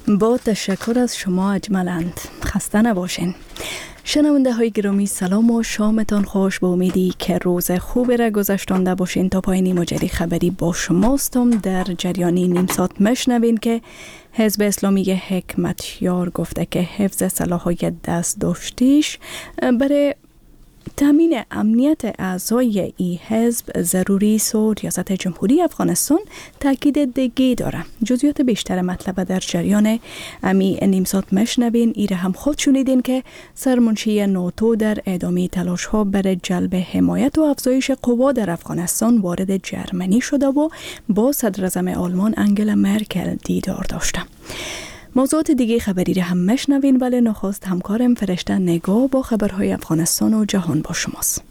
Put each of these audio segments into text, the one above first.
با تشکر از شما اجملند. خسته نباشین. شنونده های گرامی، سلام و شامتان خوش. با امیدی که روز خوبی را گذشتانده باشین. تا پایین مجری خبری با شماستم. در جریانی نیم ساعت مشنوین که حزب اسلامی حکمتیار گفته که حفظ سلاح‌های دست داشتیش برای تامین امنیت اعضای ای حزب ضروری است و ریاست جمهوری افغانستان تاکید دیگه داره. جزئیات بیشتر مطلب در جریان امی نیم ساعت مشنوین. ایره هم خود شنیدین که سرمنشی ناتو در ادامه تلاش ها برای جلب حمایت و افزایش قوا در افغانستان وارد جرمنی شده و با صدر اعظم آلمان انگلا مرکل دیدار داشته. موضوعات دیگه خبری را هم مشنوین، ولی نخست همکارم فرشته نگاه با خبرهای افغانستان و جهان با شماست.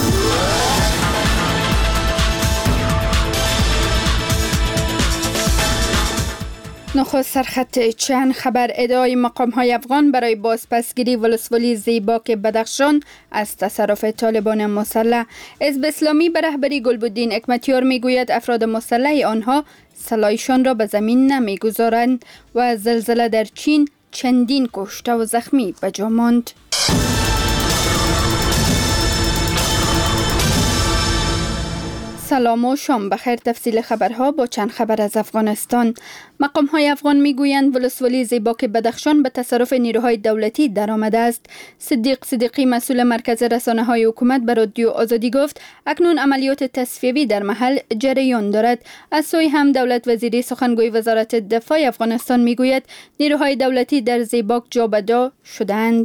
نخست سرخط چند خبر. ادعای مقام‌های افغان برای بازپسگیری ولسوالی زیباک بدخشان از تصرف طالبان مسلح. حزب اسلامی به رهبری گلبدین حکمتیار میگوید افراد مسلح آنها سلاحشان را به زمین نمیگذارند و زلزله در چین چندین کشته و زخمی به جا ماند. سلام و شام بخیر. تفصیل خبرها با چند خبر از افغانستان. مقام‌های افغان میگویند ولسوالی زیباک بدخشان به تصرف نیروهای دولتی درآمده است. صدیق صدیقی مسئول مرکز رسانه‌های حکومت به رادیو آزادی گفت اکنون عملیات تصفیه‌ای در محل جریان دارد. از سوی هم دولت وزیری سخنگوی وزارت دفاع افغانستان میگوید نیروهای دولتی در زیباک جابجا شدند.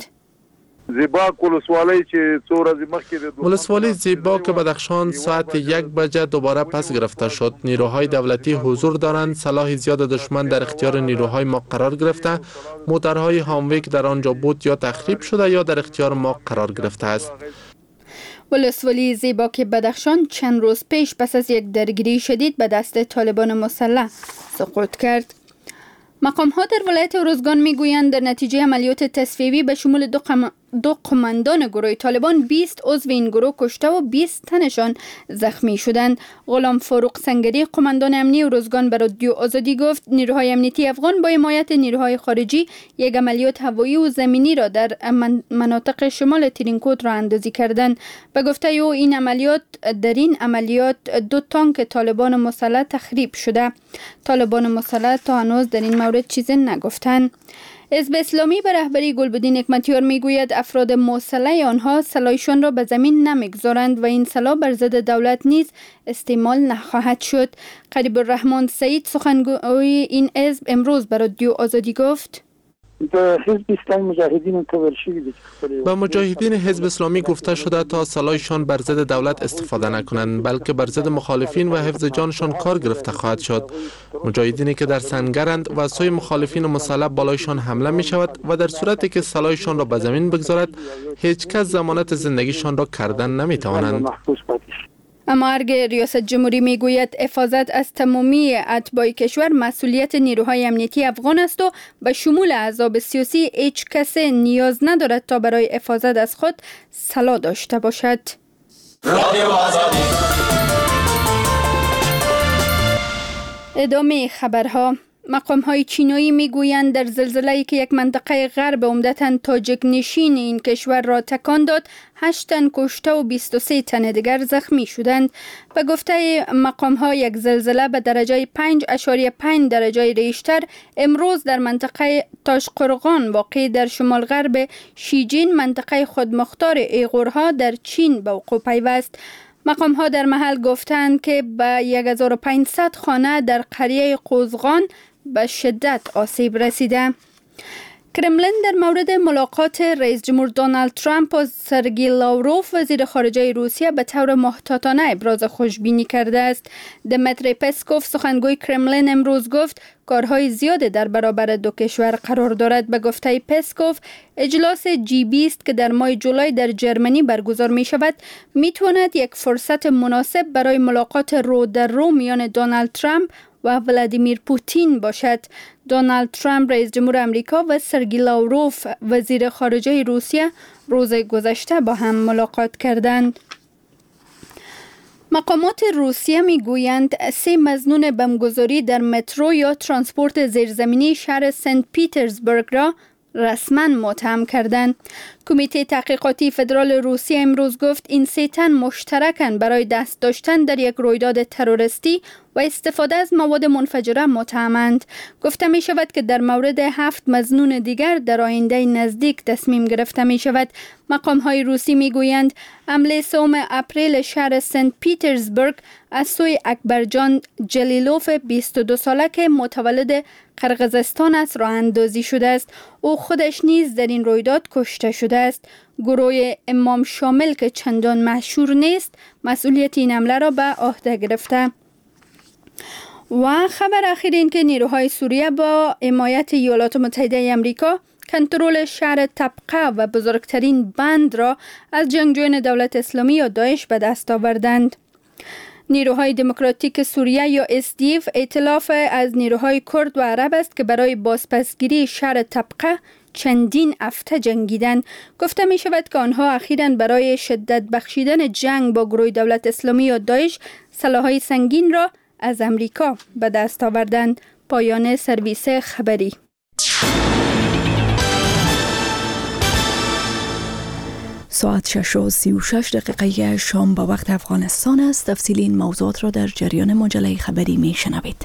ولسوالی زیباک بدخشان ساعت 1 بجه دوباره پس گرفته شد. نیروهای دولتی حضور دارند. سلاح زیاد دشمن در اختیار نیروهای ما قرار گرفته. موترهای هاموی که در آنجا بود یا تخریب شده یا در اختیار ما قرار گرفته است. ولسوالی زیباک بدخشان چند روز پیش پس از یک درگیری شدید به دست طالبان مسلح سقوط کرد. مقام‌ها در ولایت ارزگان میگویند در نتیجه عملیات تصفیه‌ای به شمول دو قماندان گروه طالبان 20 عضو این گروه کشته و 20 تنشان زخمی شدند. غلام فاروق سنگری قماندان امنی ارزگان به رادیو آزادی گفت نیروهای امنیتی افغان با حمایت نیروهای خارجی یک عملیات هوایی و زمینی را در مناطق شمال ترینکوت راه اندازی کردند. به گفته او در این عملیات 2 تانک طالبان مسلح تخریب شده. طالبان مسلح تا هنوز در این مورد چیزی نگفتند. حزب اسلامی به رهبری گلبدین حکمتیار میگوید افراد مسلح آنها سلاحشان را به زمین نمیگذارند و این سلاح بر ضد دولت نیز استعمال نخواهد شد. قریب الرحمن سعید سخنگوی این حزب امروز به رادیو آزادی گفت به مجاهدین حزب اسلامی گفته شده تا سلاحشان بر ضد دولت استفاده نکنند، بلکه بر ضد مخالفین و حفظ جانشان کار گرفته خواهد شد. مجاهدینی که در سنگرند و سوی مخالفین مسلح بالایشان حمله می شود و در صورتی که سلاحشان را به زمین بگذارد هیچ کس ضمانت زندگیشان را کردن نمی توانند. اما ارگ ریاست جمهوری میگوید حفاظت از تمامی اتباع کشور مسئولیت نیروهای امنیتی افغان است و به شمول احزاب سیاسی هیچ کس نیاز ندارد تا برای حفاظت از خود سلاح داشته باشد. ادامه خبرها. مقام‌های چینایی میگویند در زلزله‌ای که یک منطقه غرب عمدتاً تاجیک نشین این کشور را تکان داد 8 تن کشته و 23 تن دیگر زخمی شدند. به گفته مقام‌ها یک زلزله به درجه 5.5 درجه ریشتر امروز در منطقه تاشقرغان واقع در شمال غرب شیجین منطقه خودمختار ایغورها در چین به وقوع پیوست. مقام‌ها در محل گفتند که به 1500 خانه در قریه قوزغان به شدت آسیب رسیده. کرملین در مورد ملاقات رئیس جمهور دونالد ترامپ و سرگئی لاوروف وزیر خارجه روسیه به طور محتاطانه ابراز خوشبینی کرده است. دمیتری پسکوف سخنگوی کرملین امروز گفت کارهای زیاد در برابر دو کشور قرار دارد. به گفته پسکوف اجلاس G20 که در ماه جولای در جرمنی برگزار می شود می تواند یک فرصت مناسب برای ملاقات رو در رو میان دونالد ترامپ و ولادیمیر پوتین باشد. دونالد ترامپ رئیس جمهور امریکا و سرگئی لاوروف وزیر خارجه روسیه روز گذشته با هم ملاقات کردند. مقامات روسیه میگویند 3 مظنون بمبگذاری در مترو یا ترانسپورت زیرزمینی شهر سنت پیترزبورگ را رسما متهم کردند. کمیته تحقیقاتی فدرال روسیه امروز گفت این 3 تن مشترکاً برای دست داشتن در یک رویداد تروریستی و استفاده از مواد منفجره متهمند. گفته می شود که در مورد 7 مظنون دیگر در آینده نزدیک تصمیم گرفته می شود. مقام های روسی می گویند حمله 3 اپریل شهر سنت پیترزبورگ از سوی اکبرجان جلیلوف 22 ساله که متولد قرقیزستان است راه اندازی شده است. او خودش نیز در این رویداد کشته شده است. گروه امام شامل که چندان مشهور نیست مسئولیت این حمله را به عهده گرفته. و خبر اخیر این که نیروهای سوریه با حمایت ایالات متحده آمریکا کنترل شهر طبقه و بزرگترین بند را از جنگجویان دولت اسلامی یا داعش به دست آوردند. نیروهای دموکراتیک سوریه یا SDF ائتلاف از نیروهای کرد و عرب است که برای بازپسگیری شهر طبقه چندین هفته جنگیدند. گفته می شود که آنها اخیراً برای شدت بخشیدن جنگ با گروه دولت اسلامی یا داعش سلاح‌های سنگین را از امریکا به دست آوردند. پایان سرویس خبری. ساعت 6:36 شام با وقت افغانستان است. تفصیل این موضوعات را در جریان مجله خبری می شنوید.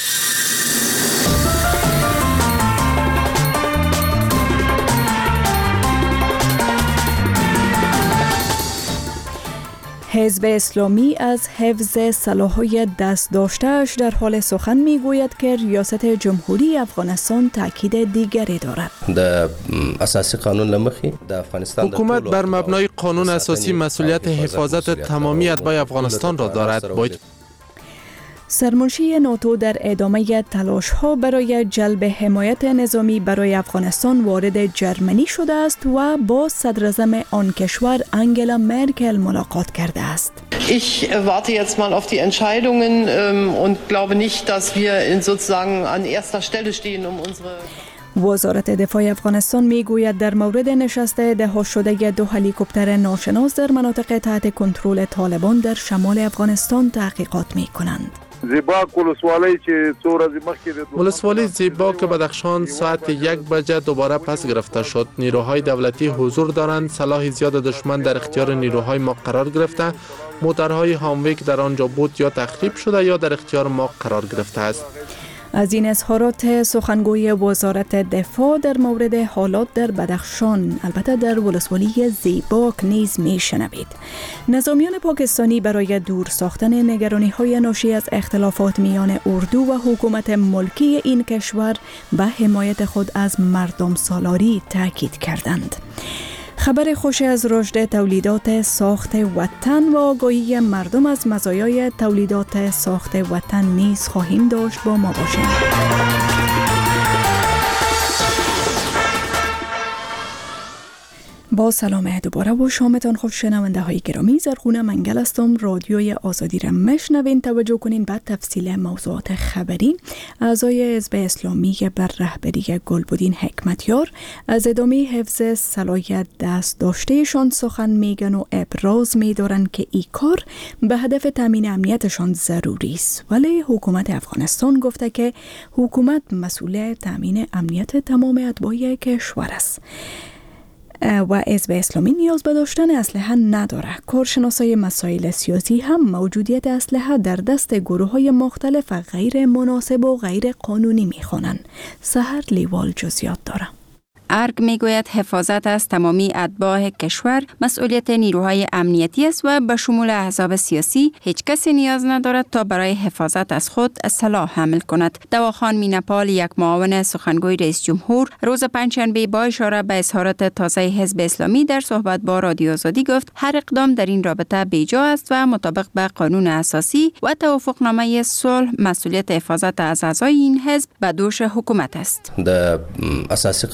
حزب اسلامی از حفظ سلاح‌های دست داشته‌اش در حال سخن می‌گوید که ریاست جمهوری افغانستان تاکید دیگری دارد. د اساسی قانون لمخی د افغانستان حکومت بر مبنای قانون اساسی مسئولیت حفاظت تمامی اتباع افغانستان را دارد. سرمنشی ناتو در ادامه تلاش‌ها برای جلب حمایت نظامی برای افغانستان وارد جرمنی شده است و با صدراعظم آن کشور انگلا مرکل ملاقات کرده است. Ich warte jetzt mal auf die Entscheidungen und glaube nicht, dass wir sozusagen an erster Stelle stehen, unsere وزارت دفاع افغانستان میگوید در مورد نشست ده‌ها شده 2 هلیکوپتر ناشناس در مناطق تحت کنترل طالبان در شمال افغانستان تحقیقات می‌کنند. ولسوالی زیبا که بدخشان ساعت 1 بجه دوباره پس گرفته شد. نیروهای دولتی حضور دارند. سلاح زیاد دشمن در اختیار نیروهای ما قرار گرفته. موترهای هامویک در آنجا بود یا تخریب شده یا در اختیار ما قرار گرفته است. از این اظهارات سخنگوی وزارت دفاع در مورد حالات در بدخشان البته در ولسوالی زیباک نیز میشنوید. نظامیان پاکستانی برای دور ساختن نگرانی‌های ناشی از اختلافات میان اردو و حکومت ملکی این کشور به حمایت خود از مردم سالاری تاکید کردند. خبر خوش از رشد تولیدات ساخت وطن و آگاهی مردم از مزایای تولیدات ساخت وطن نیز خواهیم داشت. با ما باشید. با سلام دوباره و شامتان خوش شنونده های گرامی. زرخونه منگل هستم. رادیوی آزادی را میشنوین. توجه کنین بعد تفصیل موضوعات خبری. اعضای حزب اسلامی بر رهبری گلبدین حکمتیار از ادامه حفظ سلاح دست داشتهشان سخن میگن و ابراز میدارن که این کار به هدف تامین امنیتشان ضروری است. ولی حکومت افغانستان گفته که حکومت مسئول تامین امنیت تمام اتباع کشور است و حزب اسلامی نیاز به داشتن اسلحه نداره. کارشناسای مسائل سیاسی هم موجودیت اسلحه در دست گروه‌های مختلف غیر مناسب و غیر قانونی می‌خوانند. سحر لیوال جزئیات داره. ارگ میگوید حفاظت از تمامی اتباع کشور مسئولیت نیروهای امنیتی است و به شمول احزاب سیاسی هیچ کسی نیاز ندارد تا برای حفاظت از خود سلاح حمل کند. دواخان مینپال، یک معاون سخنگوی رئیس جمهور، روز پنجشنبه با اشاره به اظهارات تازه حزب اسلامی در صحبت با رادیو آزادی گفت هر اقدام در این رابطه بیجا است و مطابق به قانون اساسی و توافقنامه صلح مسئولیت حفاظت از اعضای این حزب به دوش حکومت است. د اساسی قانون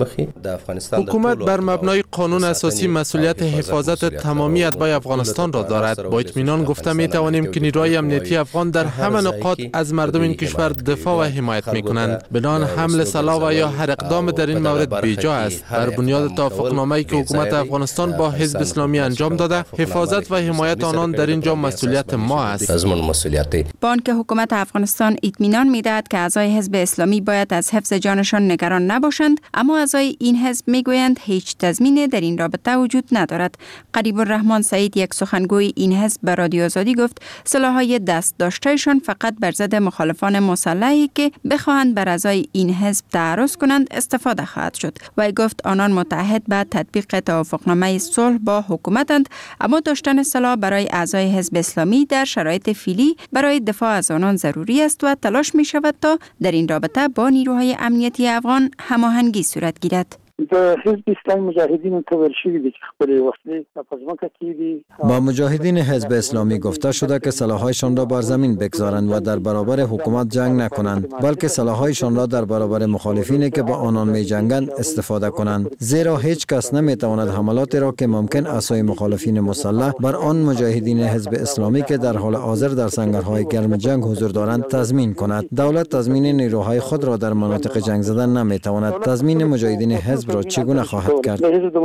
لمخی د افغانستان حکومت بر مبنای قانون اساسی مسئولیت حفاظت تمامی اتباع افغانستان را دارد. با اطمینان گفته می توانیم که نیروهای امنیتی افغان در همه نقاط از مردم این کشور دفاع و حمایت می کنند. بدان حمل سلاح و یا هر اقدام در این مورد بیجا است. بر بنیاد توافقنامه‌ای که حکومت افغانستان با حزب اسلامی انجام داده، حفاظت و حمایت آنان در اینجا مسئولیت ما است. بانک حکومت افغانستان اطمینان می‌دهد که اعضای حزب اسلامی باید از حفظ جانشان نگران نباشند، اما اعضای این حزب میگویند هیچ تضمینی در این رابطه وجود ندارد. قریب الرحمن سعید، یک سخنگوی این حزب، به رادیو آزادی گفت سلاح‌های دست داشتهشان فقط بر ضد مخالفان مسلحی که بخواهند بر اعضای این حزب تعرض کنند استفاده خواهد شد. و گفت آنان متحد به تطبیق توافقنامه صلح با حکومتند، اما داشتن سلاح برای اعضای حزب اسلامی در شرایط فعلی برای دفاع از آنان ضروری است و تلاش می شود تا در این رابطه با نیروهای امنیتی افغان هماهنگی صورت گیرد. با مجاهدین حزب اسلامی گفته شده که سلاح‌هایشان را بر زمین بگذارند و در برابر حکومت جنگ نکنند، بلکه سلاح‌هایشان را در برابر مخالفینی که با آنان می‌جنگند استفاده کنند، زیرا هیچ کس نمی‌تواند حملاتی را که ممکن اعضای مخالفین مسلح بر آن مجاهدین حزب اسلامی که در حال حاضر در سنگرهای گرم جنگ حضور دارند تضمین کند. دولت تضمین نیروهای خود را در مناطق جنگ زده نمی‌تواند. تضمین مجاهدین حزب را چگونه خواهد کرد؟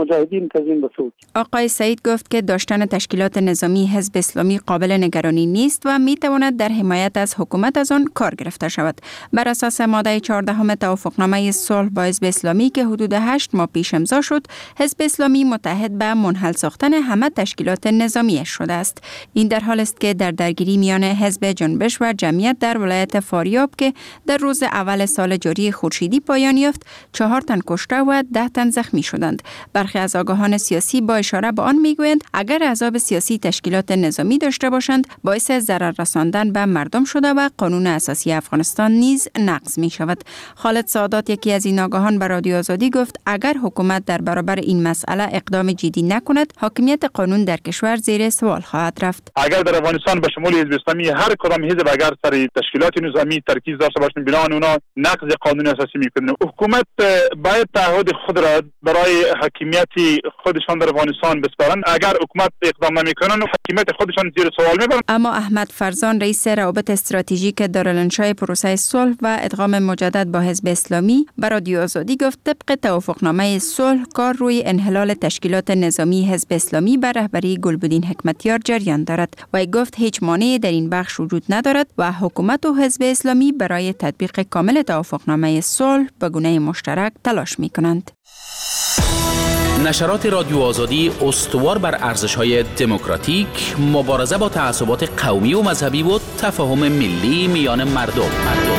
آقای سعید گفت که داشتن تشکیلات نظامی حزب اسلامی قابل نگرانی نیست و می تواند در حمایت از حکومت از آن کار گرفته شود. بر اساس ماده 14 توافقنامه صلح با حزب اسلامی که حدود 8 ماه پیش امضا شد، حزب اسلامی متحد به منحل ساختن همه تشکیلات نظامی شده است. این در حال است که در درگیری میان حزب جنبش و جمعیت در ولایت فاریاب که در روز اول سال جاری خورشیدی پایان یافت، 4 تن کشته و 10 تن زخمی شدند. برخی از آگاهان سیاسی با اشاره به آن میگویند اگر احزاب سیاسی تشکیلات نظامی داشته باشند باعث ضرر رساندن به مردم شده و قانون اساسی افغانستان نیز نقض می شود. خالد سعادت، یکی از این آگاهان، به رادیو آزادی گفت اگر حکومت در برابر این مسئله اقدام جدی نکند، حاکمیت قانون در کشور زیر سوال خواهد رفت. اگر در افغانستان به شمول حزب اسلامی هر کدام حزب اگر سر تشکیلات نظامی ترکیز داشته باشند، بنابراین اونا نقض قانون اساسی میکنند. حکومت باید تعهد خود را برای حاکمیت خودشان در افغانستان بسپارند. اگر حکومت اقدام نمیکنند، حاکمیت خودشان زیر سوال میبرند. اما احمد فرزان، رئیس روابط استراتژیک دارالانشای پروسه صلح و ادغام مجدد با حزب اسلامی، به رادیو آزادی گفت طبق توافقنامه صلح کار روی انحلال تشکیلات نظامی حزب اسلامی بر رهبری گلبدین حکمتیار جریان دارد و گفت هیچ مانعی در این بخش وجود ندارد و حکومت و حزب اسلامی برای تطبیق کامل توافقنامه صلح به گونه مشترک تلاش میکنند. نشرات رادیو آزادی استوار بر ارزش‌های دموکراتیک، مبارزه با تعصبات قومی و مذهبی و تفاهم ملی میان مردم.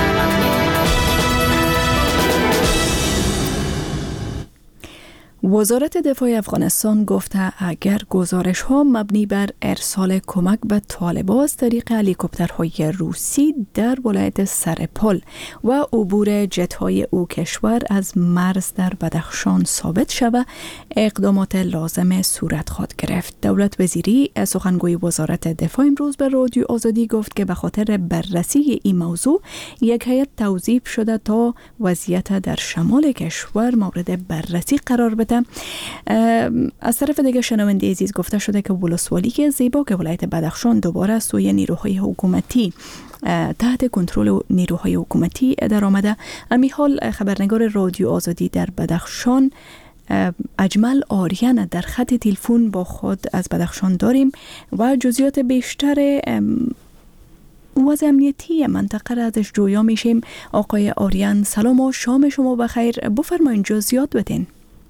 وزارت دفاع افغانستان گفته اگر گزارش ها مبنی بر ارسال کمک به طالبان از طریق هلیکوپترهای روسی در ولایت سرپل و عبور جت های او کشور از مرز در بدخشان ثابت شود، اقدامات لازم صورت خواهد گرفت. دولت وزیری سخنگوی وزارت دفاع امروز به رادیو آزادی گفت که به خاطر بررسی این موضوع یک هیئت توظیف شده تا وضعیت در شمال کشور مورد بررسی قرار بده. از طرف دیگه شنونده عزیز گفته شده که ولسوالی زیبا که ولایت بدخشان دوباره سوی نیروهای حکومتی تحت کنترل نیروهای حکومتی در آمده. امی حال خبرنگار رادیو آزادی در بدخشان اجمل آریان در خط تلفن با خود از بدخشان داریم و جزئیات بیشتر وضع امنیتی منطقه را ازش جویا میشیم. آقای آریان سلام و شام شما بخیر، بفرمایید جزئیات بدین.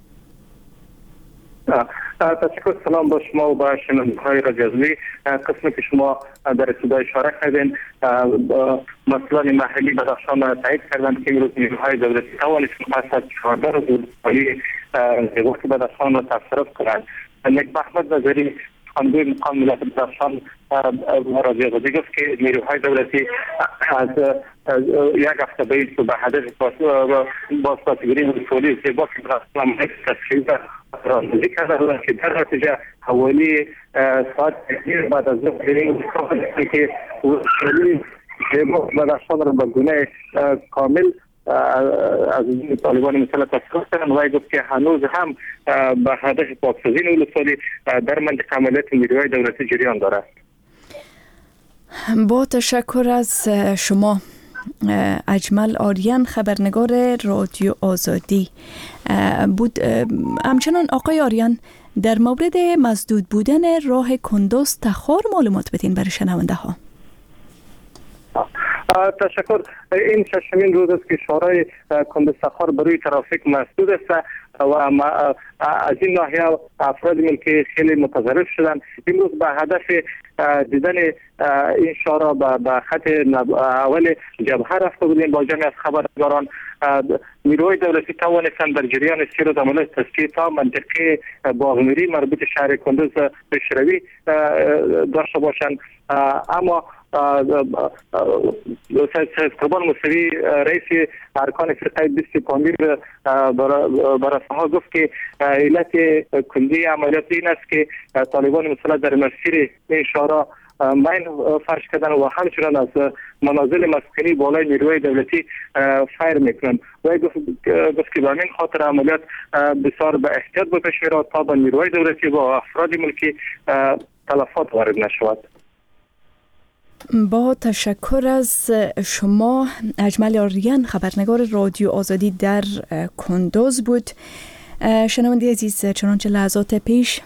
تشکر، سلام با شما و با شنونده‌های رادیو آزادی. قسمی که شما در ابتدا اشاره کردین مسئولان محلی بدخشان تایید کردند که امروز نیروهای دولتی توانستند پس از 14 روز ولسوالی وقت بدخشان را تصرف کنند. نیک محمد نظری، سخنگوی مقام ملت بدخشان، رادیو آزادی گفت که نیروهای دولتی از یک هفته بعد به هدف بازسازی ولسوالی زیبا که بدخشان تشکیل رانندگی کرده بودند که در نتیجه حوالی ساعت بعد از ظهر که ولسوالی زیبا بدخشان را به گونه کامل از طالبان مسلح تصرف کردن و گفت که هنوز هم به هدف پاکسازی ولسوالی در منطقه عملیات نیروهای دولتی جریان دارد. با تشکر از شما اجمل آریان، خبرنگار رادیو آزادی بود. همچنان آقای آریان، در مورد مسدود بودن راه کندوز تخار معلومات بدین برای شنونده ها. تشکر. این ششمین روز است که شورای کندوز تخار بروی ترافیک مسدود است و از این ناحیه افراد ملکی خیلی متضرر شدن. امروز به هدف دیدن این شورا به خط اول جبهه رفته بودیم. با جمعی از خبرنگاران نیروهای دولتی توانستند در جریان سیر و عملیات تصفیه تا منطقه باغنوری مربوط شهر کندوز پیشروی داشته باشند، اما قربان موسوی رئیس ارکان فرقه 25 برسانه‌ها گفت که علت کندی عملیات این است که طالبان مسلح در مسیر این شورا مین فرش کردن و همچنان از منازل مسکونی بالای نیروهای دولتی فایر میکنند و گفت که به همین خاطر عملیات بسیار به احتیاط به پیش میرود تا به نیروهای دولتی و افراد ملکی تلفات وارد نشود. با تشکر از شما اجمل آریان، خبرنگار رادیو آزادی در کندوز بود. شنونده عزیز، چنانچه لحظات پیش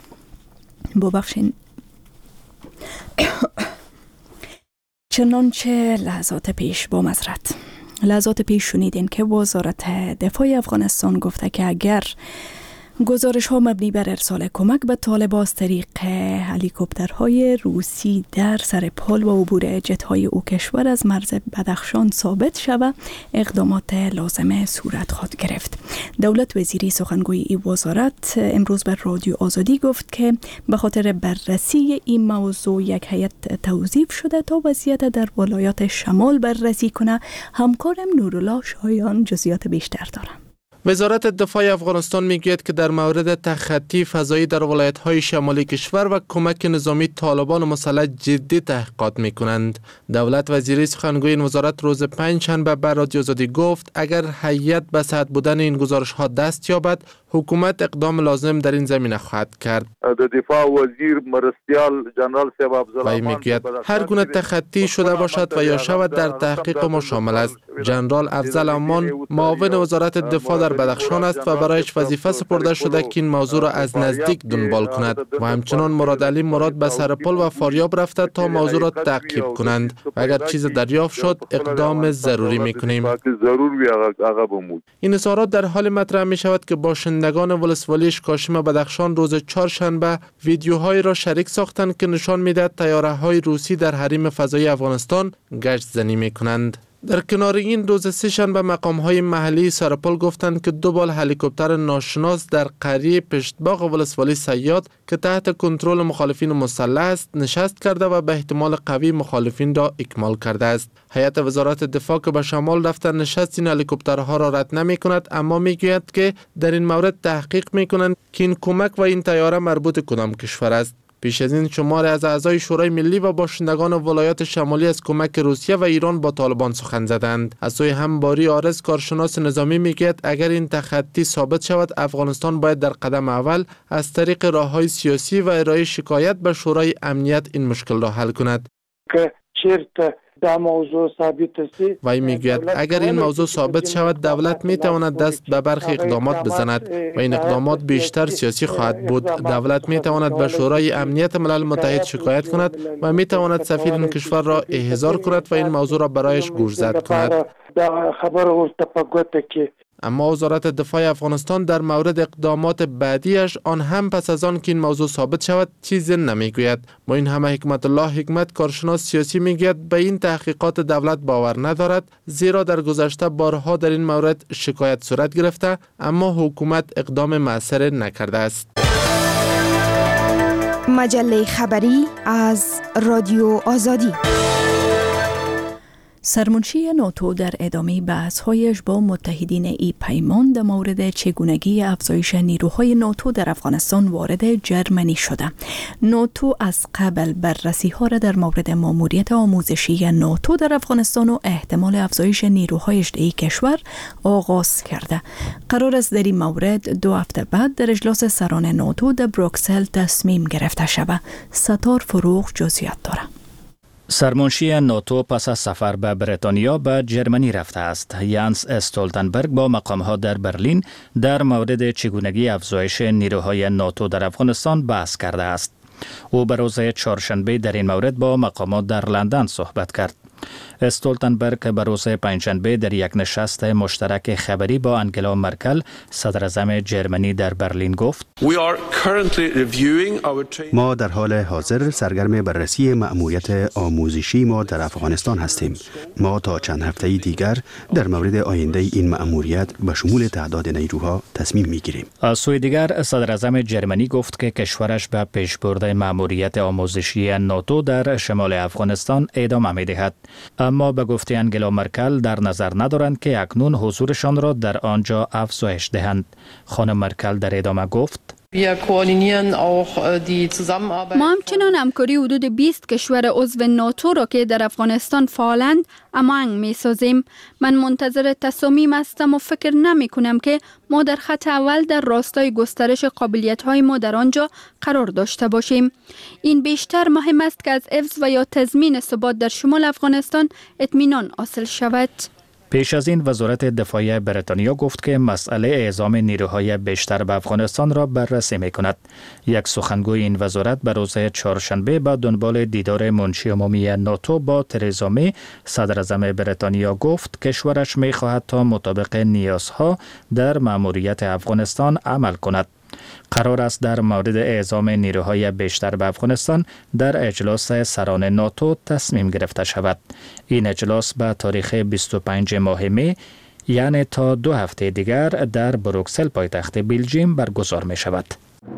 لحظات پیش شنیدین که وزارت دفاع افغانستان گفته که اگر گزارش ها مبنی بر ارسال کمک به طالبان از طریق هلیکوپترهای روسی در سر پل و عبور جت های او کشور از مرز بدخشان ثابت شود، اقدامات لازمه صورت خواهد گرفت. دولت وزیری سخنگوی این وزارت امروز بر رادیو آزادی گفت که به خاطر بررسی این موضوع یک هیئت توظیف شده تا وضعیت در ولایات شمال بررسی کنه. همکارم نورالله شایان جزئیات بیشتر داره. وزارت دفاع افغانستان میگوید که در مورد تخطی فضایی در ولایت‌های شمالی کشور و کمک نظامی طالبان مسلح جدی تحقیقات میکنند. دولت وزیری سخنگوی این وزارت روز پنجشنبه به رادیو آزادی گفت اگر هیئت به صحت بودن این گزارش‌ها دست یابد، حکومت اقدام لازم در این زمینه خواهد کرد. دفاع وزیر مرستیال جنرال صاحب افضل میگوید هر گونه تخطی شده باشد و یا شود در تحقیق ما شامل است. جنرال افضل امان معاون وزارت دفاع در بدخشان است و برایش وظیفه سپرده شده که این موضوع را از نزدیک دنبال کند و همچنان مراد علی مراد به سر پل و فاریاب رفته تا موضوع را تعقیب کنند و اگر چیز دریافت شد اقدام ضروری میکنیم. این اظهارات در حال مطرح می شود که باشندگان ولسوالی کاشم بدخشان روز چهارشنبه ویدیوهایی را شریک ساختند که نشان میدهد طیاره‌های روسی در حریم فضایی افغانستان گشت زنی میکنند. در کنار این روز سه‌شنبه مقام‌های محلی سرپل گفتند که 2 بال هلیکوپتر ناشناس در قریه پشتباغ ولسوالی صیاد که تحت کنترل مخالفین مسلح است نشست کرده و به احتمال قوی مخالفین را اکمال کرده است. هیئت وزارت دفاع که به شمال رفته نشست این هلیکوپترها را رد نمی‌کند، اما میگوید که در این مورد تحقیق می‌کنند که این کمک و این طیاره مربوط کدام کشور است. پیش از این شماری از اعضای شورای ملی و باشندگان ولایات شمالی از کمک روسیه و ایران با طالبان سخن زدند. از سوی همباری آرز کارشناس نظامی میگوید اگر این تخطی ثابت شود، افغانستان باید در قدم اول از طریق راههای سیاسی و ارائه شکایت به شورای امنیت این مشکل را حل کند. وی میگوید اگر این موضوع ثابت شود، دولت میتواند دست به برخی اقدامات بزند و این اقدامات بیشتر سیاسی خواهد بود. دولت میتواند به شورای امنیت ملل متحد شکایت کند و میتواند سفیر این کشور را احضار کند و این موضوع را برایش گوشزد کند. اما وزارت دفاع افغانستان در مورد اقدامات بعدیش آن هم پس از آن که این موضوع ثابت شود چیزی نمیگوید. با این همه حکمت الله حکمت کارشناس سیاسی میگوید به این تحقیقات دولت باور ندارد، زیرا در گذشته بارها در این مورد شکایت صورت گرفته اما حکومت اقدام مؤثر نکرده است. مجله خبری از رادیو آزادی. سرمنشی ناتو در ادامه بحث‌هایش با متحدین ای پیمان در مورد چگونگی افزایش نیروهای ناتو در افغانستان وارد جرمنی شده. ناتو از قبل بررسی‌ها را در مورد ماموریت آموزشی ناتو در افغانستان و احتمال افزایش نیروهایش در این کشور آغاز کرده. قرار است در این مورد 2 هفته بعد در اجلاس سران ناتو در بروکسل تصمیم گرفته شود. ستار فروغ جزئیات دارد. سرمنشی ناتو پس از سفر به بریتانیا به جرمنی رفته است. یانس استولتنبرگ با مقام‌ها در برلین در مورد چگونگی افزایش نیروهای ناتو در افغانستان بحث کرده است. او به روز چهارشنبه در این مورد با مقامات در لندن صحبت کرد. استولتنبرگ به روز پنجشنبه در یک نشست مشترک خبری با انگلا مرکل صدر اعظم جرمنی در برلین گفت: ما در حال حاضر سرگرم بررسی مأموریت آموزشی ما در افغانستان هستیم. ما تا چند هفته دیگر در مورد آینده این مأموریت به شمول تعداد نیروها تصمیم میگیریم. از سوی دیگر صدر اعظم جرمنی گفت که کشورش به پیشبرد مأموریت آموزشی ناتو در شمال افغانستان ادامه می‌دهد. اما به گفته انگلا مرکل در نظر ندارند که اکنون حضورشان را در آنجا افزایش دهند. خانم مرکل در ادامه گفت: ما همچنان همکاری حدود 20 کشور عضو ناتو را که در افغانستان فعالند امانگ می سازیم. من منتظر تصامیم هستم و فکر نمی کنم که ما در خط اول در راستای گسترش قابلیت های ما در آنجا قرار داشته باشیم. این بیشتر مهم است که از حفظ و یا تضمین ثبات در شمال افغانستان اطمینان حاصل شود. پیش از این وزارت دفاع بریتانیا گفت که مسئله اعزام نیروهای بیشتر به افغانستان را بررسی می‌کند. یک سخنگوی این وزارت به روز چهارشنبه به دنبال دیدار منشی عمومی ناتو با ترزا می صدر اعظم بریتانیا گفت کشورش می‌خواهد تا مطابق نیازها در مأموریت افغانستان عمل کند. قرار است در مورد اعزام نیروهای بیشتر به افغانستان در اجلاس سران ناتو تصمیم گرفته شود. این اجلاس به تاریخ 25 ماه می، یعنی تا 2 هفته دیگر در بروکسل پایتخت بلژیم برگزار می شود.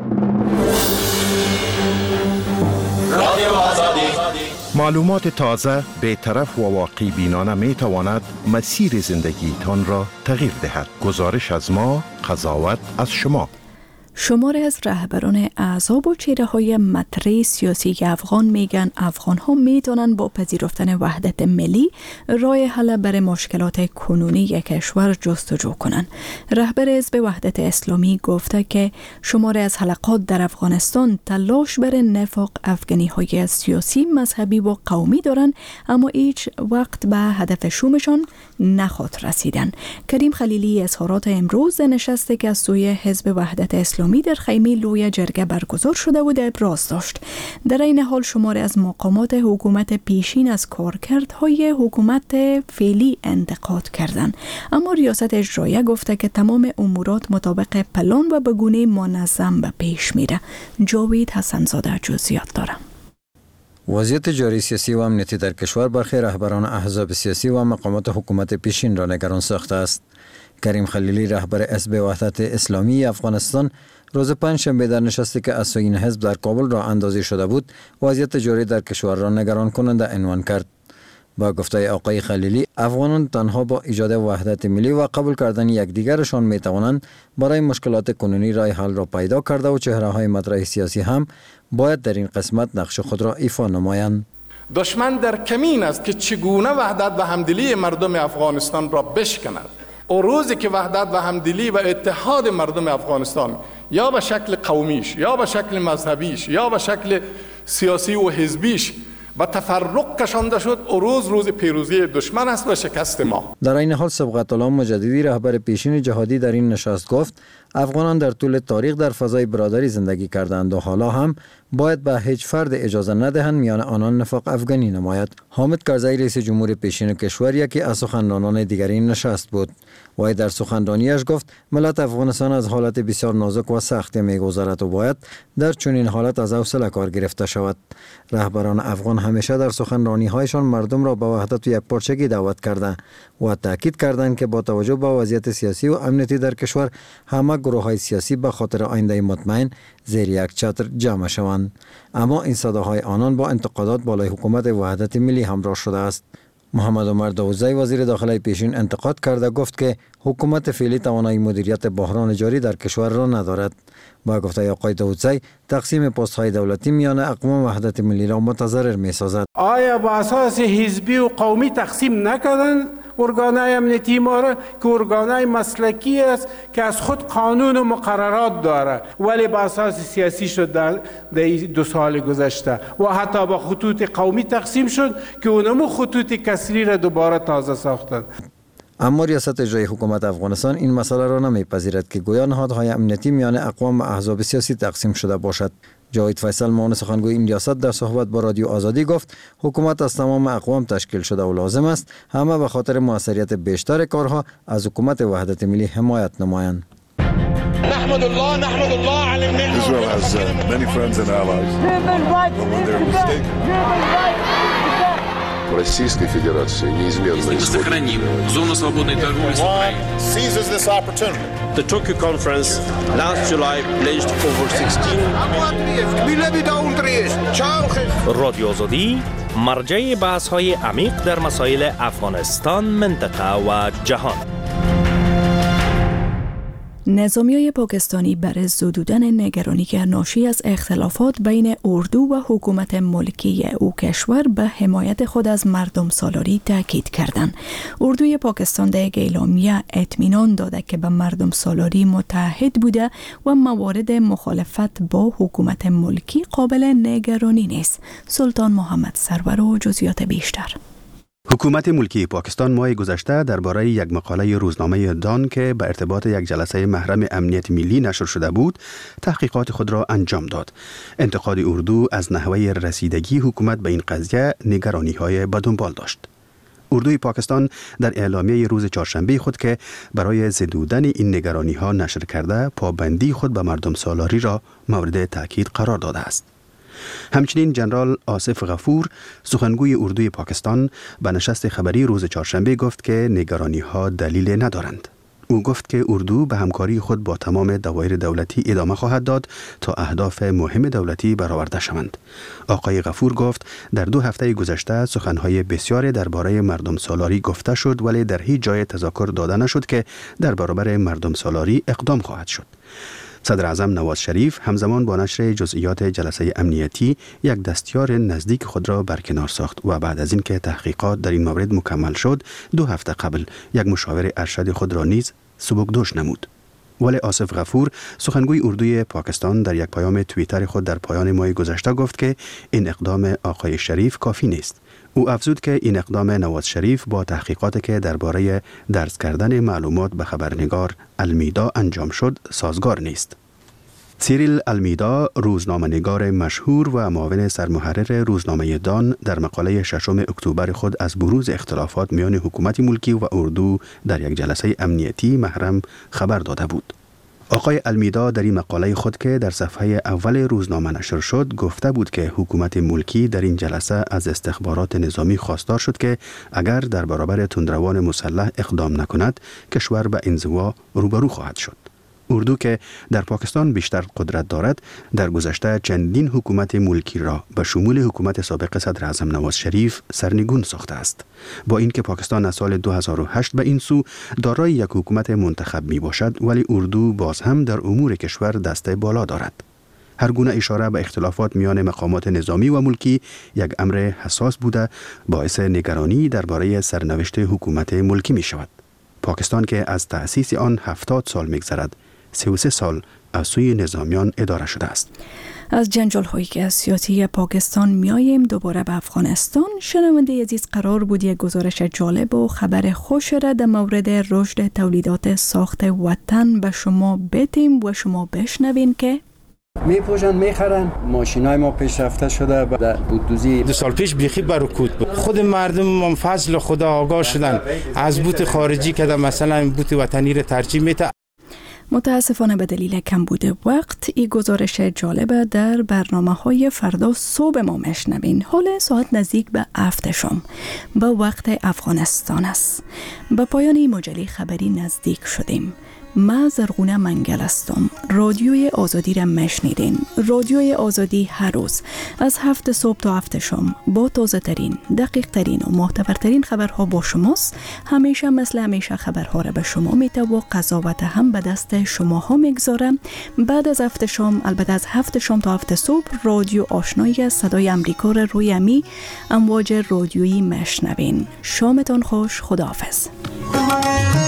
معلومات تازه، بی‌طرف و واقع بینانه می تواند مسیر زندگیتان را تغییر دهد. گزارش از ما، قضاوت از شما. شماری از رهبران احزاب و چهره‌های مطرح سیاسی افغان میگن افغان‌ها میتونن با پذیرفتن وحدت ملی راه حل برای مشکلات کنونی یک کشور جستجو کنن. رهبر حزب وحدت اسلامی گفته که شماری از حلقات در افغانستان تلاش برای نفاق افغانی‌های سیاسی، مذهبی و قومی دارن، اما هیچ وقت به هدف شومشان نخواد رسیدن. کریم خلیلی اظهارات امروز نشسته که از سوی حزب وحدت اسلامی در خیمه لوی جرگه برگزار شده و ابراز داشت. در این حال شماری از مقامات حکومت پیشین از کارکردهای حکومت فعلی انتقاد کردند، اما ریاست اجراییه گفته که تمام امورات مطابق پلان و به گونه منظم به پیش میره. جاوید حسنزاده جزئیات داره. وضعیت جاری سیاسی و امنیتی در کشور برخی رهبران احزاب سیاسی و مقامات حکومت پیشین را نگران ساخته است. کریم خلیلی رهبر حزب وحدت اسلامی افغانستان روز پنجشنبه در نشستی که از سوی این حزب در کابل را اندازی شده بود، وضعیت جاری در کشور را نگران کننده عنوان کرد. با گفته آقای خلیلی، افغانان تنها با ایجاد وحدت ملی و قبول کردن یکدیگرشان می توانند برای مشکلات کنونی راه حل را پیدا کرده و چهره‌های مطرح سیاسی هم باید در این قسمت نقش خود را ایفا نمایند. دشمن در کمین است که چگونه وحدت و همدلی مردم افغانستان را بشکند. و روزی که وحدت و همدلی و اتحاد مردم افغانستان یا به شکل قومیش، یا به شکل مذهبیش، یا به شکل سیاسی و حزبیش و تفرق کشانده شد، و روز پیروزی دشمن است و شکست ما. در این حال صبغت الله مجددی رهبر پیشین جهادی در این نشست گفت افغانان در طول تاریخ در فضای برادری زندگی کردند و حالا هم باید به هیچ فرد اجازه ندهند میان آنان نفاق افغانی نماید. حامد کرزی رئیس جمهور پیشین کشور یکی از سخنرانان دیگر این نشست بود. وی در سخنرانیش گفت ملت افغانستان از حالت بسیار نازک و سخت می‌گذرد و باید در چنین حالت از حوصله کار گرفته شود. رهبران افغان همیشه در سخنرانی‌هایشان مردم را به وحدت و یکپارچگی دعوت کرده و تاکید کردند که با توجه به وضعیت سیاسی و امنیتی در کشور همه گروه‌های سیاسی به خاطر آینده مطمئن زیر یک چتر جمع شوند. اما این صداهای آنان با انتقادات بالای حکومت وحدت ملی همراه شده است. محمد عمر داوودزی وزیر داخله پیشین انتقاد کرده گفت که حکومت فعلی توانایی مدیریت بحران جاری در کشور را ندارد. با گفته آقای داوودزی تقسیم پست‌های دولتی میان اقوام وحدت ملی را متضرر می‌سازد. آیا با اساس حزبی و قومی تقسیم نکردند ارگانهای امنیتی ما را که ارگانهای مسلکی است که از خود قانون و مقررات داره، ولی با اساس سیاسی شد در 2 سال گذشته و حتی با خطوط قومی تقسیم شد که اونمو خطوط کسری را دوباره تازه ساختند. اما ریاست اجرایی حکومت افغانستان این مسئله را نمیپذیرد که گویا نهادهای امنیتی میان اقوام و احزاب سیاسی تقسیم شده باشد. جاوید فیصل معاون سخنگوی این ریاست در صحبت با رادیو آزادی گفت حکومت از تمام اقوام تشکیل شده و لازم است همه به خاطر موثریت بیشتر کارها از حکومت وحدت ملی حمایت نمایند. نحمد الله على النعمة. Israel has many friends and allies. Российской Федерации неизменно сохраним зону свободной торговли с Украиной. Seizes this opportunity. The Tokyo conference last July pledged over 16 رادیو آزادی مرجع بحث‌های عمیق در مسائل افغانستان، منطقه و جهان. نظامیای پاکستانی برای زدودن نگرانی که ناشی از اختلافات بین اردو و حکومت ملکی او کشور به حمایت خود از مردم سالاری تاکید کردند. اردوی پاکستان در اعلامیه اطمینان داده که به مردم سالاری متحد بوده و موارد مخالفت با حکومت ملکی قابل نگرانی نیست. سلطان محمد سرور و جزئیات بیشتر. حکومت ملکی پاکستان ماه گذشته درباره یک مقاله روزنامه دان که به ارتباط یک جلسه محرم امنیت ملی نشر شده بود، تحقیقات خود را انجام داد. انتقاد اردو از نحوه رسیدگی حکومت به این قضیه نگرانی‌های به دنبال داشت. اردوی پاکستان در اعلامیه روز چهارشنبه خود که برای زدودن این نگرانی‌ها نشر کرده، پابندی خود به مردم سالاری را مورد تاکید قرار داده است. همچنین جنرال آصف غفور سخنگوی اردوی پاکستان به نشست خبری روز چهارشنبه گفت که نگرانی‌ها دلیل ندارند. او گفت که اردو به همکاری خود با تمام دوایر دولتی ادامه خواهد داد تا اهداف مهم دولتی برآورده شوند. آقای غفور گفت در 2 هفته گذشته سخنهای بسیاری درباره مردم سالاری گفته شد، ولی در هیچ جای تذکر داده نشد که در برابر مردم سالاری اقدام خواهد شد. صدر اعظم نواز شریف همزمان با نشر جزئیات جلسه امنیتی یک دستیار نزدیک خود را برکنار ساخت و بعد از اینکه تحقیقات در این مورد مکمل شد 2 هفته قبل یک مشاور ارشد خود را نیز سبکدوش نمود. ولی آصف غفور سخنگوی اردوی پاکستان در یک پیام توییتر خود در پایان ماه گذشته گفت که این اقدام آقای شریف کافی نیست. او افزود که این اقدام نواز شریف با تحقیقاتی که درباره درز کردن معلومات به خبرنگار المیدا انجام شد سازگار نیست. سیریل المیدا، روزنامه‌نگار مشهور و معاون سرمحرر روزنامه دان، در مقاله 6 اکتبر خود از بروز اختلافات میان حکومت ملکی و اردو در یک جلسه امنیتی محرم خبر داده بود. آقای المیدا در این مقاله خود که در صفحه اول روزنامه نشر شد گفته بود که حکومت ملکی در این جلسه از استخبارات نظامی خواستار شد که اگر در برابر تندروان مسلح اقدام نکند کشور به انزوا روبرو خواهد شد. اردو که در پاکستان بیشتر قدرت دارد در گذشته چندین حکومت ملکی را به شمول حکومت سابق صدر اعظم نواز شریف سرنگون ساخته است. با اینکه پاکستان از سال 2008 به این سو دارای یک حکومت منتخب می باشد، ولی اردو باز هم در امور کشور دست بالا دارد. هر گونه اشاره به اختلافات میان مقامات نظامی و ملکی یک امر حساس بوده باعث نگرانی درباره سرنوشت حکومت ملکی می شود. پاکستان که از تأسیس آن 70 سال می‌گذرد، 33 سال از سوی نظامیان اداره شده است. از جنجال هایی که از سیاسی پاکستان میاییم دوباره به افغانستان. شنونده عزیز، قرار بود یک گزارش جالب و خبر خوش را در مورد رشد تولیدات ساخت وطن به شما بدیم و شما بشنوین که میپوشن میخرن. ماشینای ما پیشرفته شده در بودوزی 2 سال پیش بیخی برکوت بود. خود مردم فضل خدا آگاه شدن از بوت خارجی که مثلا بوت وطنی را ترجیح میده. متاسفانه به دلیل کمبود وقت این گزارش جالب در برنامه‌های فردا صبح ما میشنوین. حال ساعت نزدیک به 7 شام به وقت افغانستان است. به پایان این مجله خبری نزدیک شدیم. ما زرغونه منگل هستم. رادیوی آزادی را مشنیدین. رادیوی آزادی هر روز از 7 صبح تا 7 شام با تازه ترین، دقیق ترین و معتبرترین خبرها با شماست. همیشه مثل همیشه خبرها را به شما میته و قضاوت هم به دست شماها میگذارم. بعد از 7 شام، البته از 7 شام تا 7 صبح، رادیو آشنایی صدای امریکا را روی امی امواج رادیویی مشنوین. شامتان خوش. خداحافظ.